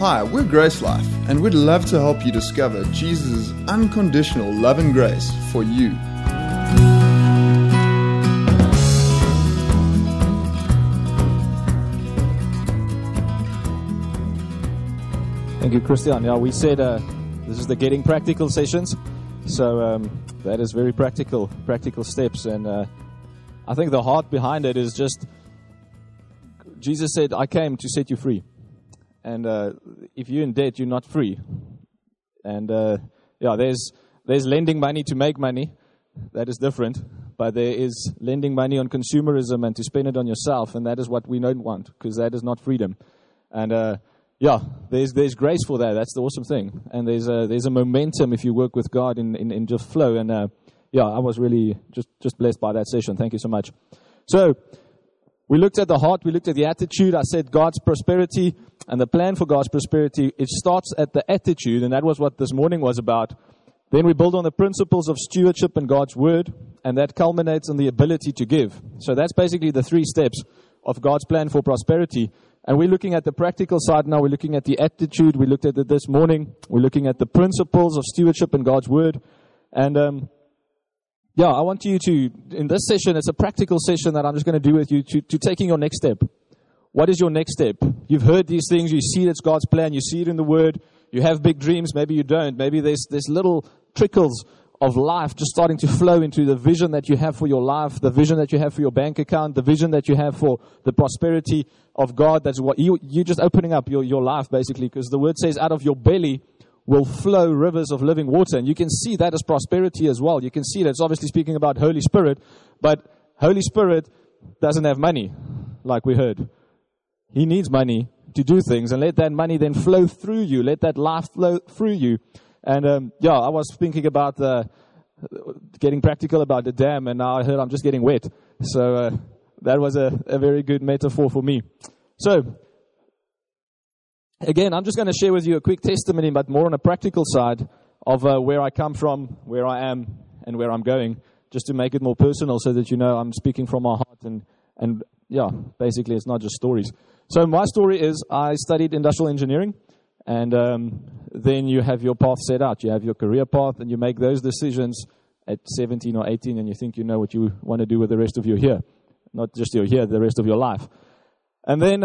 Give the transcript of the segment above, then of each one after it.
Hi, we're Grace Life, and we'd love to help you discover Jesus' unconditional love and grace for you. Thank you, Christian. Yeah, we said this is the Getting Practical sessions, so that is very practical steps, and I think the heart behind it is just, Jesus said, I came to set you free. And if you're in debt, you're not free. And there's lending money to make money. That is different. But there is lending money on consumerism and to spend it on yourself, and that is what we don't want, because that is not freedom. And there's grace for that. That's the awesome thing. And there's a momentum if you work with God in just flow. And I was really just blessed by that session. Thank you so much. So we looked at the heart, we looked at the attitude. I said God's prosperity and the plan for God's prosperity, it starts at the attitude, and that was what this morning was about. Then we build on the principles of stewardship and God's word, and that culminates in the ability to give. So that's basically the 3 steps of God's plan for prosperity. And we're looking at the practical side now. We're looking at the attitude. We looked at it this morning. We're looking at the principles of stewardship and God's word. And I want you to, in this session, it's a practical session that I'm just going to do with you to taking your next step. What is your next step? You've heard these things. You see it's God's plan. You see it in the Word. You have big dreams. Maybe you don't. Maybe there's little trickles of life just starting to flow into the vision that you have for your life, the vision that you have for your bank account, the vision that you have for the prosperity of God. That's what you're just opening up your life, basically, because the Word says out of your belly will flow rivers of living water. And you can see that as prosperity as well. You can see that it's obviously speaking about Holy Spirit, but Holy Spirit doesn't have money, like we heard. He needs money to do things, and let that money then flow through you. Let that life flow through you. And I was thinking about getting practical about the dam, and now I heard I'm just getting wet. So that was a very good metaphor for me. So again, I'm just going to share with you a quick testimony, but more on a practical side of where I come from, where I am, and where I'm going, just to make it more personal so that you know I'm speaking from my heart. And basically it's not just stories. So my story is I studied industrial engineering, and then you have your path set out. You have your career path, and you make those decisions at 17 or 18, and you think you know what you want to do with the rest of your year. Not just your year, the rest of your life. And then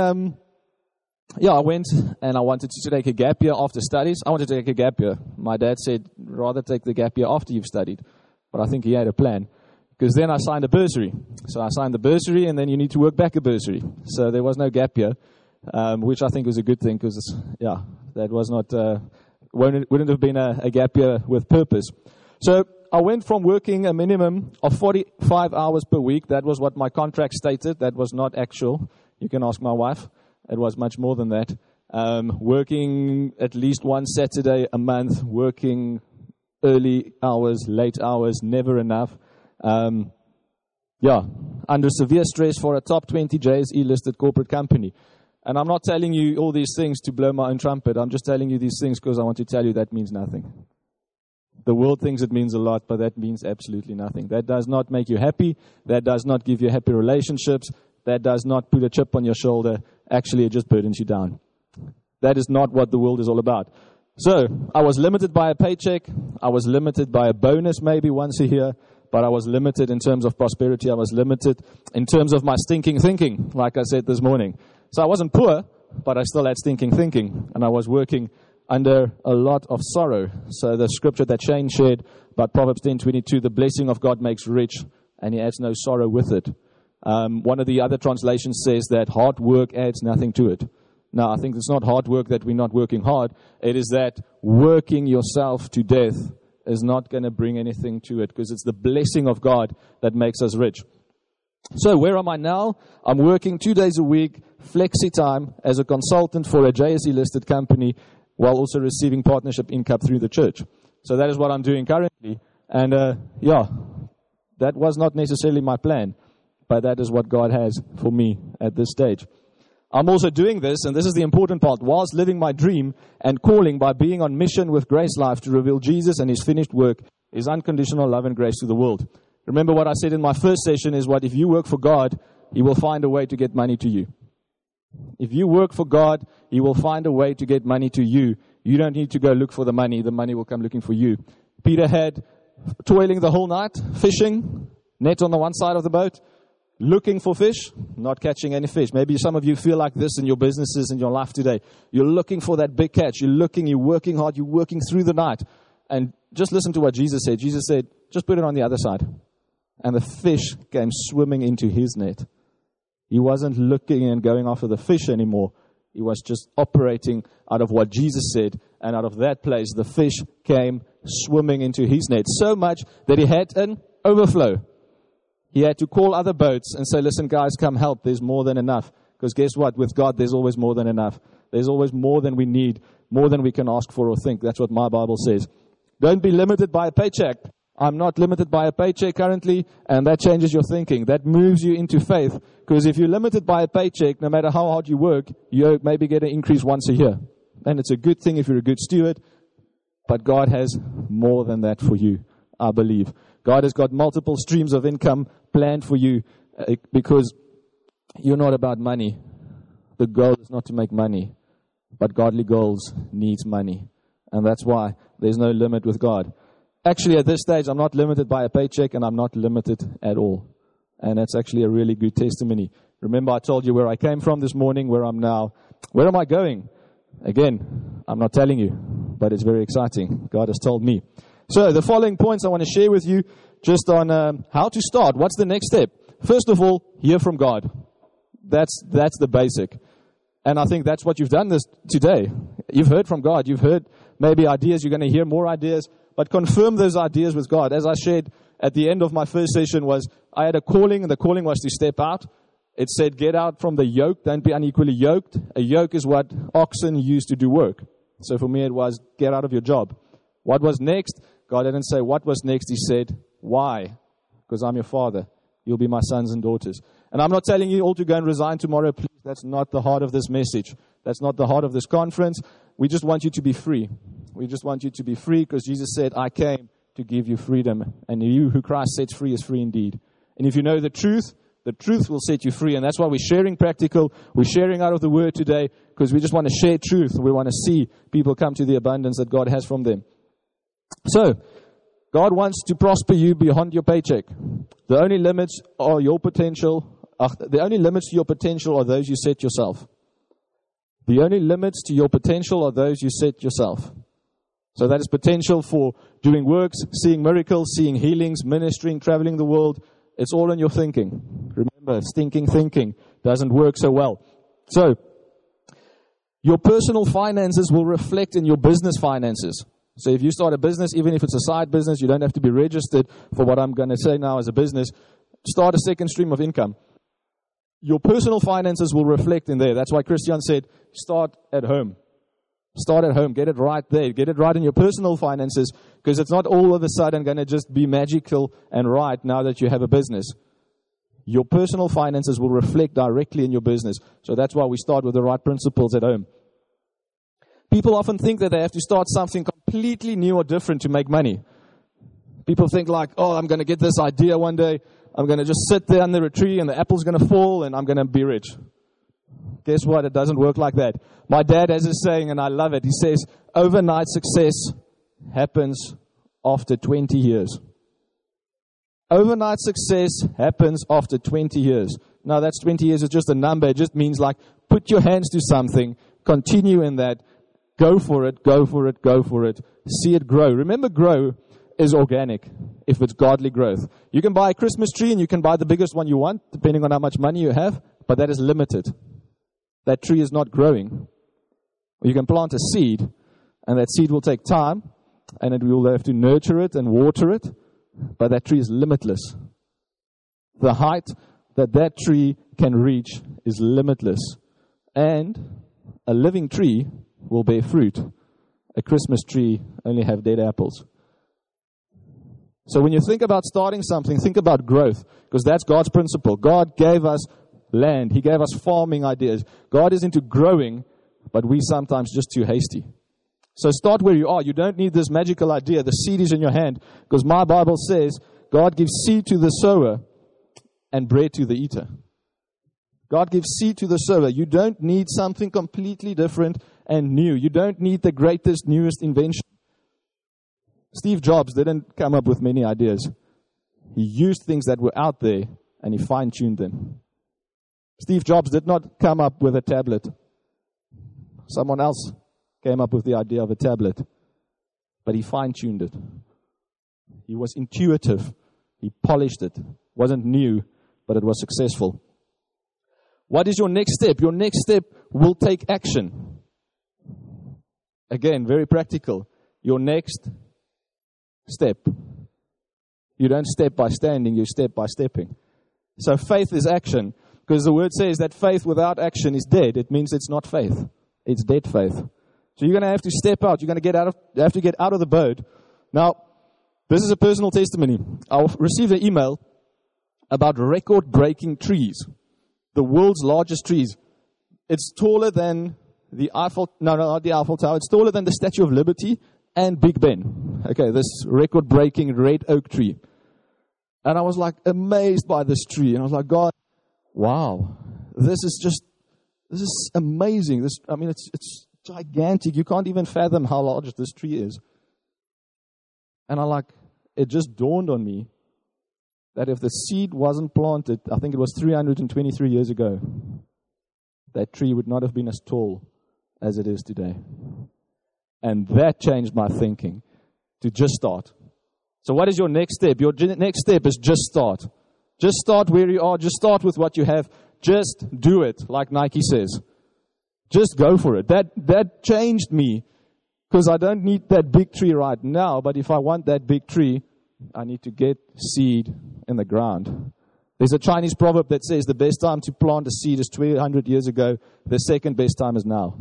I went and I wanted to take a gap year after studies. I wanted to take a gap year. My dad said, rather take the gap year after you've studied. But I think he had a plan, because then I signed a bursary. So I signed the bursary, and then you need to work back a bursary. So there was no gap year, which I think was a good thing, because, that was not, wouldn't have been a gap year with purpose. So I went from working a minimum of 45 hours per week. That was what my contract stated. That was not actual. You can ask my wife. It was much more than that. Working at least one Saturday a month, working early hours, late hours, never enough. Under severe stress for a top 20 JSE listed corporate company. And I'm not telling you all these things to blow my own trumpet. I'm just telling you these things because I want to tell you that means nothing. The world thinks it means a lot, but that means absolutely nothing. That does not make you happy. That does not give you happy relationships. That does not put a chip on your shoulder. Actually, it just burdens you down. That is not what the world is all about. So, I was limited by a paycheck. I was limited by a bonus maybe once a year. But I was limited in terms of prosperity. I was limited in terms of my stinking thinking, like I said this morning. So I wasn't poor, but I still had stinking thinking. And I was working under a lot of sorrow. So the scripture that Shane shared about Proverbs 10:22, the blessing of God makes rich, and he adds no sorrow with it. One of the other translations says that hard work adds nothing to it. Now, I think it's not hard work that we're not working hard. It is that working yourself to death is not going to bring anything to it, because it's the blessing of God that makes us rich. So where am I now? I'm working 2 days a week, flexi time, as a consultant for a JSE listed company, while also receiving partnership income through the church. So that is what I'm doing currently. And that was not necessarily my plan, but that is what God has for me at this stage. I'm also doing this, and this is the important part, whilst living my dream and calling by being on mission with Grace Life to reveal Jesus and his finished work, his unconditional love and grace to the world. Remember what I said in my first session is what if you work for God, he will find a way to get money to you. If you work for God, He will find a way to get money to you. You don't need to go look for the money. The money will come looking for you. Peter had toiling the whole night, fishing, net on the one side of the boat, looking for fish, not catching any fish. Maybe some of you feel like this in your businesses, in your life today. You're looking for that big catch. You're working hard, you're working through the night. And just listen to what Jesus said. Jesus said, just put it on the other side. And the fish came swimming into his net. He wasn't looking and going after the fish anymore. He was just operating out of what Jesus said. And out of that place, the fish came swimming into his net. So much that he had an overflow. He had to call other boats and say, listen, guys, come help. There's more than enough. Because guess what? With God, there's always more than enough. There's always more than we need, more than we can ask for or think. That's what my Bible says. Don't be limited by a paycheck. I'm not limited by a paycheck currently, and that changes your thinking. That moves you into faith. Because if you're limited by a paycheck, no matter how hard you work, you maybe get an increase once a year. And it's a good thing if you're a good steward. But God has more than that for you, I believe. God has got multiple streams of income planned for you because you're not about money. The goal is not to make money, but godly goals needs money. And that's why there's no limit with God. Actually, at this stage, I'm not limited by a paycheck, and I'm not limited at all. And that's actually a really good testimony. Remember, I told you where I came from this morning, where I'm now. Where am I going? Again, I'm not telling you, but it's very exciting. God has told me. So the following points I want to share with you just on how to start. What's the next step? First of all, hear from God. That's the basic. And I think that's what you've done this today. You've heard from God. You've heard maybe ideas. You're going to hear more ideas. But confirm those ideas with God. As I shared at the end of my first session was, I had a calling, and the calling was to step out. It said, get out from the yoke. Don't be unequally yoked. A yoke is what oxen use to do work. So for me, it was, get out of your job. What was next? God didn't say what was next. He said, why? Because I'm your father. You'll be my sons and daughters. And I'm not telling you all to go and resign tomorrow. Please, that's not the heart of this message. That's not the heart of this conference. We just want you to be free. We just want you to be free because Jesus said, I came to give you freedom. And you who Christ sets free is free indeed. And if you know the truth will set you free. And that's why we're sharing practical. We're sharing out of the Word today because we just want to share truth. We want to see people come to the abundance that God has from them. So, God wants to prosper you beyond your paycheck. The only limits are your potential. The only limits to your potential are those you set yourself. The only limits to your potential are those you set yourself. So that is potential for doing works, seeing miracles, seeing healings, ministering, traveling the world. It's all in your thinking. Remember, stinking thinking doesn't work so well. So, your personal finances will reflect in your business finances. So if you start a business, even if it's a side business, you don't have to be registered for what I'm going to say now as a business. Start a second stream of income. Your personal finances will reflect in there. That's why Christian said, start at home. Start at home. Get it right there. Get it right in your personal finances because it's not all of a sudden going to just be magical and right now that you have a business. Your personal finances will reflect directly in your business. So that's why we start with the right principles at home. People often think that they have to start something completely new or different to make money. People think like, oh, I'm going to get this idea one day. I'm going to just sit there under a tree and the apple's going to fall and I'm going to be rich. Guess what? It doesn't work like that. My dad has a saying and I love it. He says, overnight success happens after 20 years. Overnight success happens after 20 years. Now that's 20 years is just a number. It just means like put your hands to something, continue in that, go for it, go for it, go for it. See it grow. Remember, grow is organic if it's godly growth. You can buy a Christmas tree and you can buy the biggest one you want, depending on how much money you have, but that is limited. That tree is not growing. You can plant a seed, and that seed will take time, and we will have to nurture it and water it, but that tree is limitless. The height that tree can reach is limitless. And a living tree will bear fruit. A Christmas tree only have dead apples. So when you think about starting something, think about growth, because that's God's principle. God gave us land. He gave us farming ideas. God is into growing, but we sometimes just too hasty. So start where you are. You don't need this magical idea. The seed is in your hand, because my Bible says God gives seed to the sower and bread to the eater. God gives seed to the sower. You don't need something completely different and new. You don't need the greatest, newest invention. Steve Jobs didn't come up with many ideas. He used things that were out there and he fine-tuned them. Steve Jobs did not come up with a tablet. Someone else came up with the idea of a tablet, but he fine-tuned it. He was intuitive. He polished it. It wasn't new, but it was successful. What is your next step? Your next step will take action. Again, very practical. Your next step. You don't step by standing, you step by stepping. So faith is action, because the word says that faith without action is dead. It means it's not faith. It's dead faith. So you're going to have to step out. You're going to have to get out of the boat. Now, this is a personal testimony. I received an email about record-breaking trees. The world's largest trees. It's taller than the Eiffel, not the Eiffel Tower. It's taller than the Statue of Liberty and Big Ben. Okay, this record-breaking red oak tree. And I was like amazed by this tree. And I was like, God, wow, this is amazing. It's gigantic. You can't even fathom how large this tree is. And it just dawned on me that if the seed wasn't planted, I think it was 323 years ago, that tree would not have been as tall as it is today. And that changed my thinking to just start. So what is your next step? Your next step is just start. Just start where you are. Just start with what you have. Just do it, like Nike says. Just go for it. That changed me, because I don't need that big tree right now, but if I want that big tree, I need to get seed in the ground. There's a Chinese proverb that says the best time to plant a seed is 200 years ago. The second best time is now.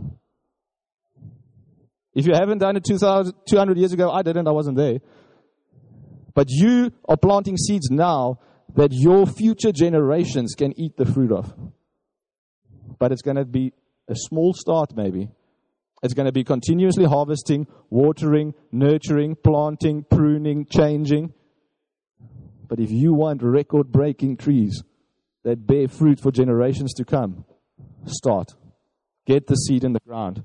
If you haven't done it 200 years ago, I didn't, I wasn't there. But you are planting seeds now that your future generations can eat the fruit of. But it's going to be a small start maybe. It's going to be continuously harvesting, watering, nurturing, planting, pruning, changing. But if you want record-breaking trees that bear fruit for generations to come, start. Get the seed in the ground.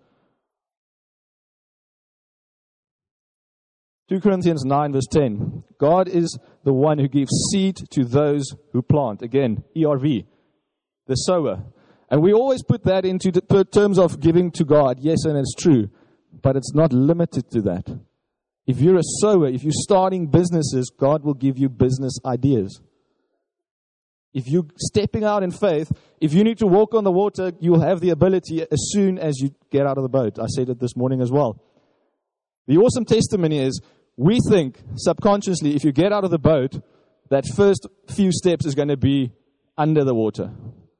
2 Corinthians 9 verse 10. God is the one who gives seed to those who plant. Again, ERV, the sower. And we always put that into the terms of giving to God. Yes, and it's true. But it's not limited to that. If you're a sower, if you're starting businesses, God will give you business ideas. If you're stepping out in faith, if you need to walk on the water, you'll have the ability as soon as you get out of the boat. I said it this morning as well. The awesome testimony is, we think subconsciously, if you get out of the boat, that first few steps is going to be under the water.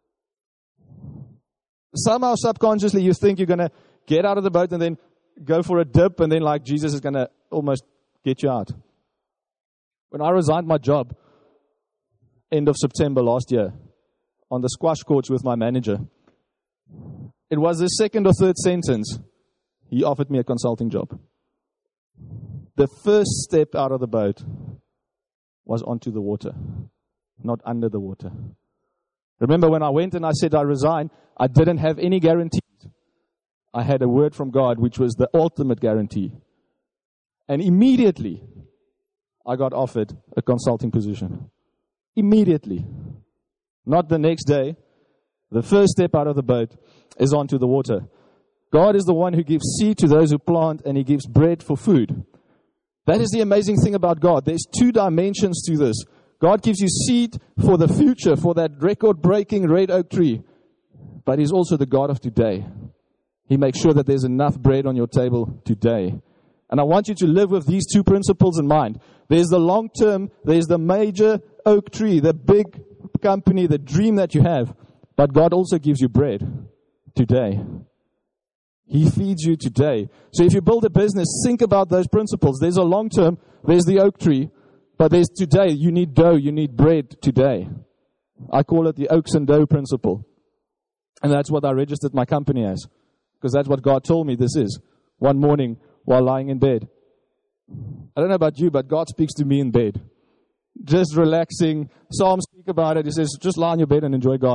Somehow subconsciously you think you're going to get out of the boat and then go for a dip, and then like Jesus is going to almost get you out. When I resigned my job, end of September last year, on the squash courts with my manager, it was the second or third sentence, he offered me a consulting job. The first step out of the boat was onto the water, not under the water. Remember when I went and I said I resign, I didn't have any guarantees. I had a word from God, which was the ultimate guarantee. And immediately, I got offered a consulting position. Immediately. Not the next day. The first step out of the boat is onto the water. God is the one who gives seed to those who plant, and He gives bread for food. That is the amazing thing about God. There's two dimensions to this. God gives you seed for the future, for that record-breaking red oak tree. But He's also the God of today. He makes sure that there's enough bread on your table today. And I want you to live with these two principles in mind. There's the long term, there's the major oak tree, the big company, the dream that you have. But God also gives you bread today. He feeds you today. So if you build a business, think about those principles. There's a long term, there's the oak tree, but there's today. You need dough, you need bread today. I call it the oaks and dough principle. And that's what I registered my company as. Because that's what God told me this is. One morning while lying in bed. I don't know about you, but God speaks to me in bed. Just relaxing. Psalms speak about it. He says, just lie on your bed and enjoy God.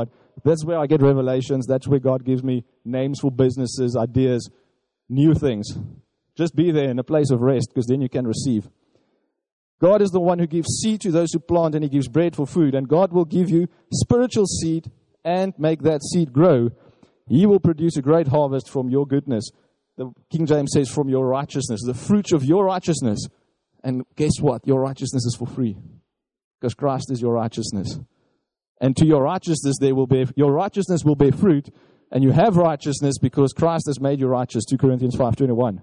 That's where I get revelations. That's where God gives me names for businesses, ideas, new things. Just be there in a place of rest, because then you can receive. God is the one who gives seed to those who plant, and He gives bread for food. And God will give you spiritual seed and make that seed grow. He will produce a great harvest from your goodness. The King James says, from your righteousness, the fruit of your righteousness. And guess what? Your righteousness is for free, because Christ is your righteousness. And to your righteousness your righteousness will bear fruit, and you have righteousness because Christ has made you righteous. 2 Corinthians 5:21.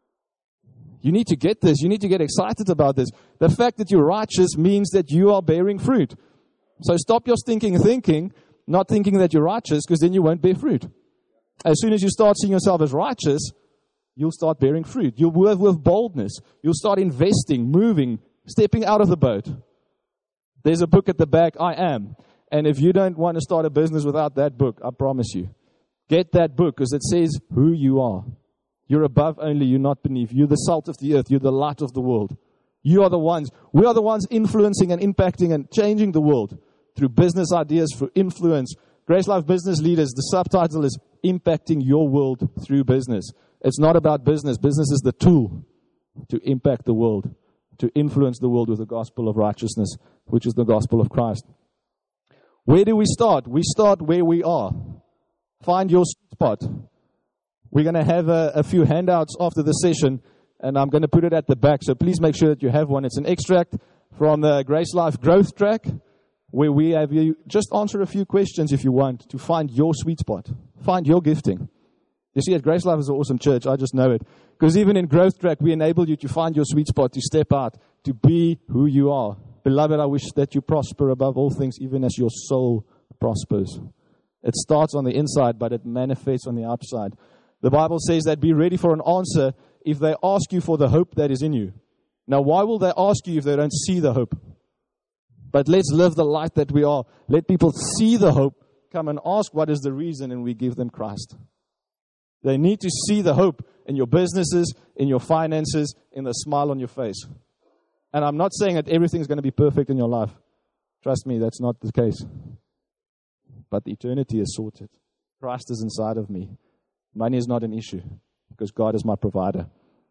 You need to get this. You need to get excited about this. The fact that you're righteous means that you are bearing fruit. So stop your stinking thinking, not thinking that you're righteous, because then you won't bear fruit. As soon as you start seeing yourself as righteous, you'll start bearing fruit. You'll move with boldness. You'll start investing, moving, stepping out of the boat. There's a book at the back, I Am. And if you don't want to start a business without that book, I promise you, get that book, because it says who you are. You're above only, you're not beneath. You're the salt of the earth. You're the light of the world. You are the ones. We are the ones influencing and impacting and changing the world through business ideas, through influence. Grace Life Business Leaders, the subtitle is Impacting Your World Through Business. It's not about business. Business is the tool to impact the world, to influence the world with the gospel of righteousness, which is the gospel of Christ. Where do we start? We start where we are. Find your spot. We're going to have a few handouts after the session, and I'm going to put it at the back, so please make sure that you have one. It's an extract from the Grace Life Growth Track, where we have you just answer a few questions if you want to find your sweet spot, find your gifting. You see, at Grace Life is an awesome church. I just know it. Because even in Growth Track, we enable you to find your sweet spot, to step out, to be who you are. Beloved, I wish that you prosper above all things, even as your soul prospers. It starts on the inside, but it manifests on the outside. The Bible says that be ready for an answer if they ask you for the hope that is in you. Now, why will they ask you if they don't see the hope? But let's live the light that we are. Let people see the hope, come and ask what is the reason, and we give them Christ. They need to see the hope in your businesses, in your finances, in the smile on your face. And I'm not saying that everything's going to be perfect in your life. Trust me, that's not the case. But the eternity is sorted. Christ is inside of me. Money is not an issue, because God is my provider.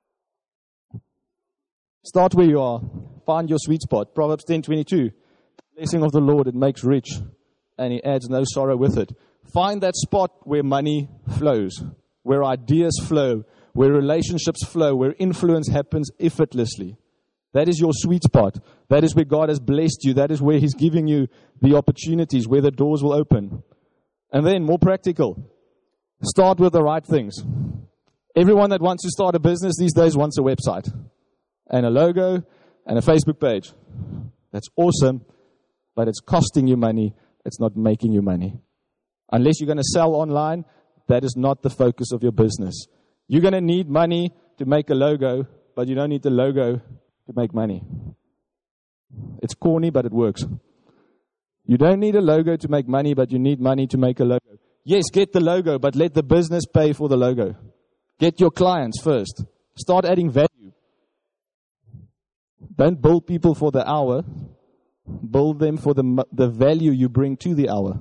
Start where you are. Find your sweet spot. Proverbs 10:22. The blessing of the Lord, it makes rich, and He adds no sorrow with it. Find that spot where money flows, where ideas flow, where relationships flow, where influence happens effortlessly. That is your sweet spot. That is where God has blessed you. That is where He's giving you the opportunities, where the doors will open. And then, more practical, start with the right things. Everyone that wants to start a business these days wants a website and a logo and a Facebook page. That's awesome, but it's costing you money. It's not making you money. Unless you're going to sell online, that is not the focus of your business. You're going to need money to make a logo, but you don't need the logo to make money. It's corny, but it works. You don't need a logo to make money, but you need money to make a logo. Yes, get the logo, but let the business pay for the logo. Get your clients first. Start adding value. Don't build people for the hour. Build them for the value you bring to the hour.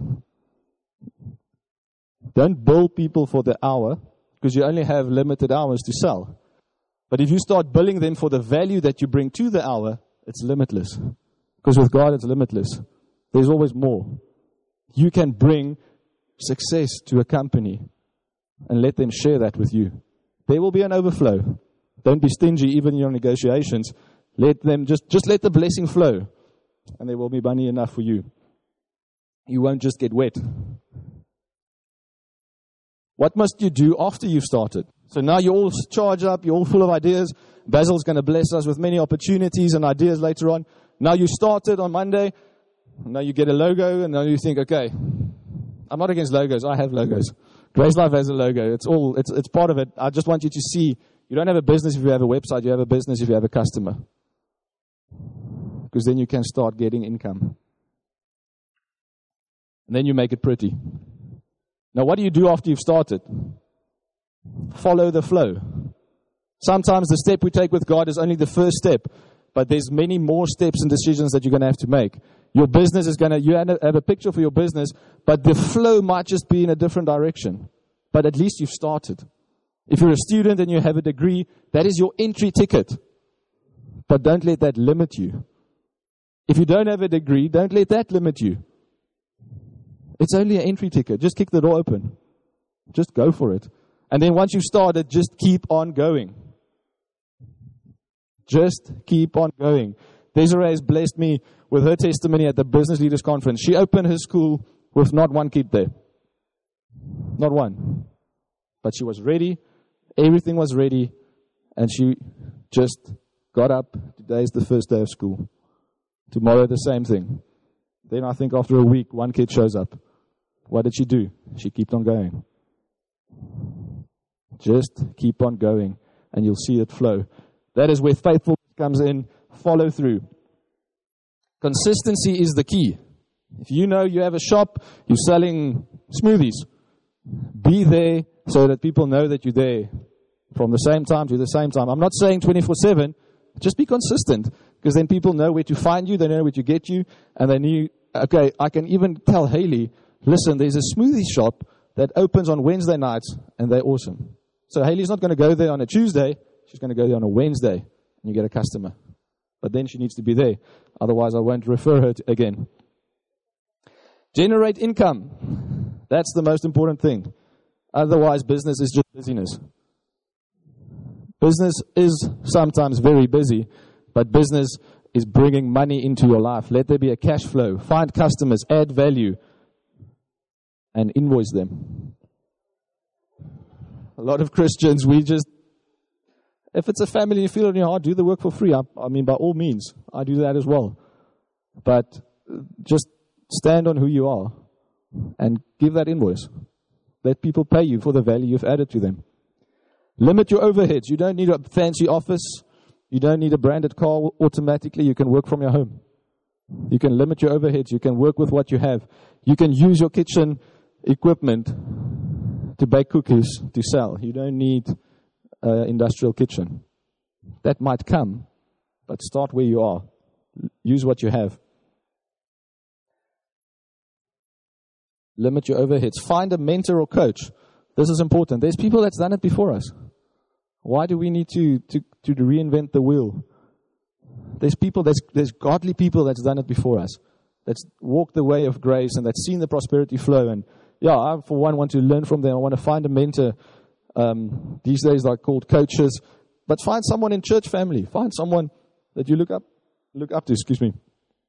Don't build people for the hour, because you only have limited hours to sell. But if you start building them for the value that you bring to the hour, it's limitless. Because with God, it's limitless. There's always more. You can bring success to a company and let them share that with you. There will be an overflow. Don't be stingy even in your negotiations. Let them just let the blessing flow, and there will be money enough for you. You won't just get wet. What must you do after you've started? So now you're all charged up, you're all full of ideas. Basil's going to bless us with many opportunities and ideas later on. Now you started on Monday. Now you get a logo, and now you think, okay, I'm not against logos. I have logos. Grace Life has a logo. It's part of it. I just want you to see, you don't have a business if you have a website. You have a business if you have a customer. Because then you can start getting income. And then you make it pretty. Now, what do you do after you've started? Follow the flow. Sometimes the step we take with God is only the first step, but there's many more steps and decisions that you're going to have to make. Your business is going to, you have a picture for your business, but the flow might just be in a different direction. But at least you've started. If you're a student and you have a degree, that is your entry ticket. But don't let that limit you. If you don't have a degree, don't let that limit you. It's only an entry ticket. Just kick the door open. Just go for it. And then once you've started, just keep on going. Just keep on going. Desiree has blessed me with her testimony at the Business Leaders Conference. She opened her school with not one kid there. Not one. But she was ready. Everything was ready. And she just got up. Today is the first day of school. Tomorrow the same thing. Then I think after a week, one kid shows up. What did she do? She kept on going. Just keep on going, and you'll see it flow. That is where faithfulness comes in. Follow through. Consistency is the key. If you know you have a shop, you're selling smoothies, be there so that people know that you're there from the same time to the same time. I'm not saying 24/7. Just be consistent, because then people know where to find you, they know where to get you, and they knew, okay, I can even tell Haley, listen, there's a smoothie shop that opens on Wednesday nights, and they're awesome. So Haley's not going to go there on a Tuesday, she's going to go there on a Wednesday, and you get a customer. But then she needs to be there, otherwise I won't refer her again. Generate income. That's the most important thing. Otherwise, business is just busyness. Business is sometimes very busy, but business is bringing money into your life. Let there be a cash flow. Find customers, add value, and invoice them. A lot of Christians, if it's a family you feel in your heart, do the work for free. I mean, by all means, I do that as well. But just stand on who you are and give that invoice. Let people pay you for the value you've added to them. Limit your overheads. You don't need a fancy office. You don't need a branded car automatically. You can work from your home. You can limit your overheads. You can work with what you have. You can use your kitchen equipment to bake cookies to sell. You don't need an industrial kitchen. That might come, but start where you are. Use what you have. Limit your overheads. Find a mentor or coach. This is important. There's people that's done it before us. Why do we need to reinvent the wheel? There's godly people that's done it before us, that's walked the way of grace and that's seen the prosperity flow. And yeah, I for one want to learn from them. I want to find a mentor. These days they're called coaches, but find someone in church family. Find someone that you look up to. Excuse me.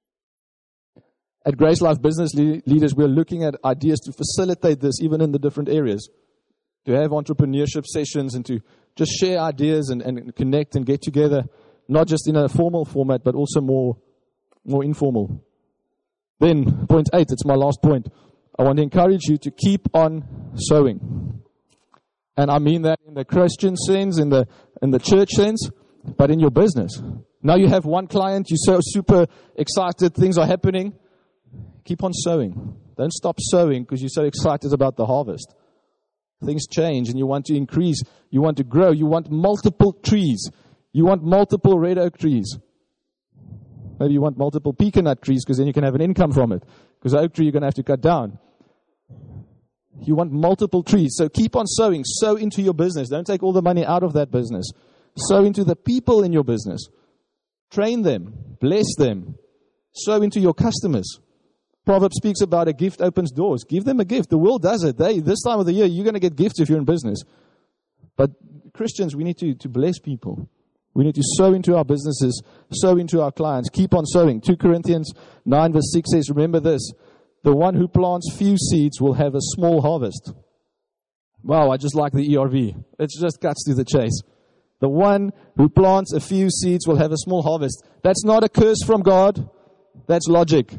At Grace Life Business Leaders, we're looking at ideas to facilitate this, even in the different areas. To have entrepreneurship sessions and to just share ideas and connect and get together, not just in a formal format, but also more informal. Then, point 8, it's my last point. I want to encourage you to keep on sowing. And I mean that in the Christian sense, in the church sense, but in your business. Now you have one client, you're so super excited, things are happening. Keep on sowing. Don't stop sowing because you're so excited about the harvest. Things change and you want to increase. You want to grow. You want multiple trees. You want multiple red oak trees. Maybe you want multiple pecan nut trees because then you can have an income from it. Because the oak tree you're going to have to cut down. You want multiple trees. So keep on sowing. Sow into your business. Don't take all the money out of that business. Sow into the people in your business. Train them. Bless them. Sow into your customers. Proverbs speaks about a gift opens doors. Give them a gift. The world does it. This time of the year, you're going to get gifts if you're in business. But Christians, we need to bless people. We need to sow into our businesses, sow into our clients. Keep on sowing. 2 Corinthians 9 verse 6 says, remember this, the one who plants few seeds will have a small harvest. Wow, I just like the ERV. It just cuts to the chase. The one who plants a few seeds will have a small harvest. That's not a curse from God. That's logic.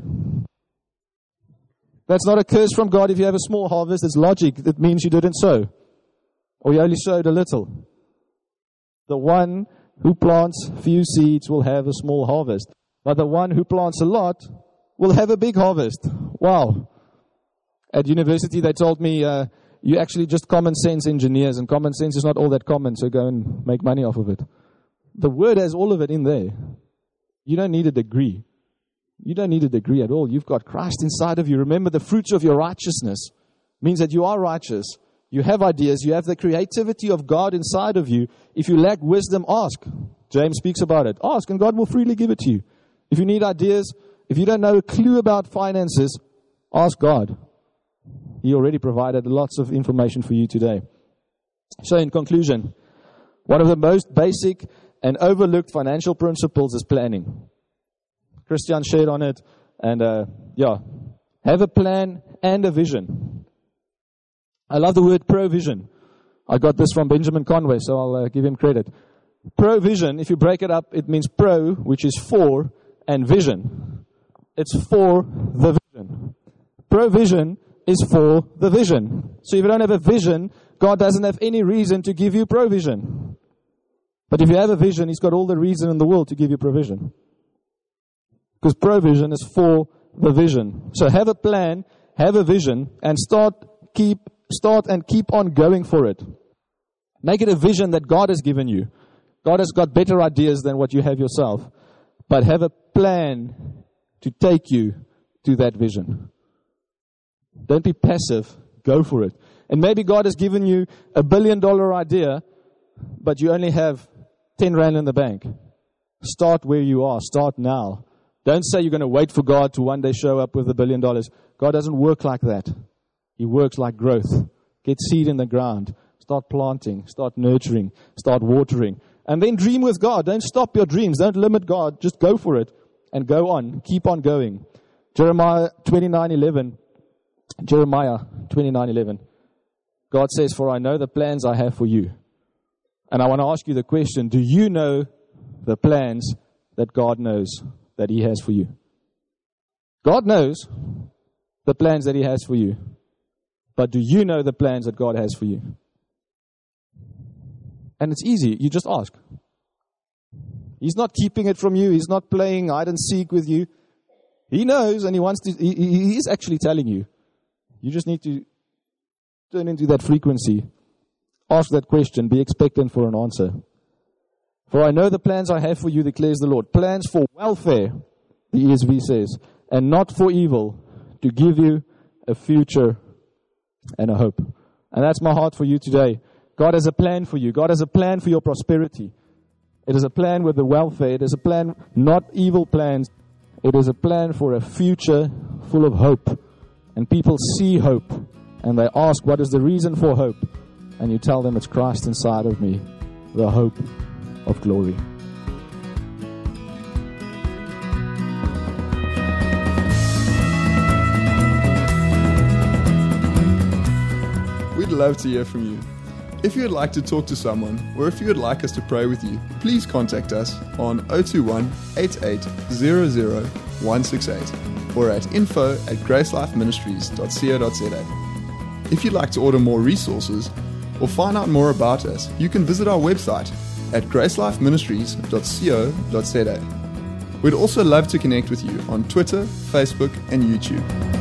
That's not a curse from God if you have a small harvest. It's logic. It means you didn't sow. Or you only sowed a little. The one who plants few seeds will have a small harvest. But the one who plants a lot will have a big harvest. Wow. At university they told me, you actually just common sense engineers, and common sense is not all that common, so go and make money off of it. The word has all of it in there. You don't need a degree. You don't need a degree at all. You've got Christ inside of you. Remember, the fruits of your righteousness means that you are righteous. You have ideas. You have the creativity of God inside of you. If you lack wisdom, ask. James speaks about it. Ask, and God will freely give it to you. If you need ideas, if you don't know a clue about finances, ask God. He already provided lots of information for you today. So in conclusion, one of the most basic and overlooked financial principles is planning. Christian shared on it, and have a plan and a vision. I love the word provision. I got this from Benjamin Conway, so I'll give him credit. Provision, if you break it up, it means pro, which is for, and vision. It's for the vision. Provision is for the vision. So if you don't have a vision, God doesn't have any reason to give you provision. But if you have a vision, He's got all the reason in the world to give you provision. Because provision is for the vision. So have a plan, have a vision, and start and keep on going for it. Make it a vision that God has given you. God has got better ideas than what you have yourself. But have a plan to take you to that vision. Don't be passive. Go for it. And maybe God has given you $1 billion idea, but you only have 10 rand in the bank. Start where you are. Start now. Don't say you're going to wait for God to one day show up with $1 billion. God doesn't work like that. He works like growth. Get seed in the ground. Start planting. Start nurturing. Start watering. And then dream with God. Don't stop your dreams. Don't limit God. Just go for it. And go on. Keep on going. Jeremiah 29:11. God says, "For I know the plans I have for you." And I want to ask you the question, do you know the plans that God knows that He has for you? God knows the plans that He has for you. But do you know the plans that God has for you? And it's easy. You just ask. He's not keeping it from you. He's not playing hide and seek with you. He knows, and He wants to. He's actually telling you. You just need to turn into that frequency. Ask that question. Be expectant for an answer. "For I know the plans I have for you, declares the Lord. Plans for welfare," the ESV says, "and not for evil, to give you a future and a hope." And that's my heart for you today. God has a plan for you. God has a plan for your prosperity. It is a plan with the welfare. It is a plan, not evil plans. It is a plan for a future full of hope. And people see hope. And they ask, what is the reason for hope? And you tell them, it's Christ inside of me, the hope of glory. We'd love to hear from you. If you'd like to talk to someone, or if you would like us to pray with you, please contact us on 021 8800 168 or at info@gracelifeministries.co.za. If you'd like to order more resources or find out more about us, you can visit our website at gracelifeministries.co.za. We'd also love to connect with you on Twitter, Facebook, and YouTube.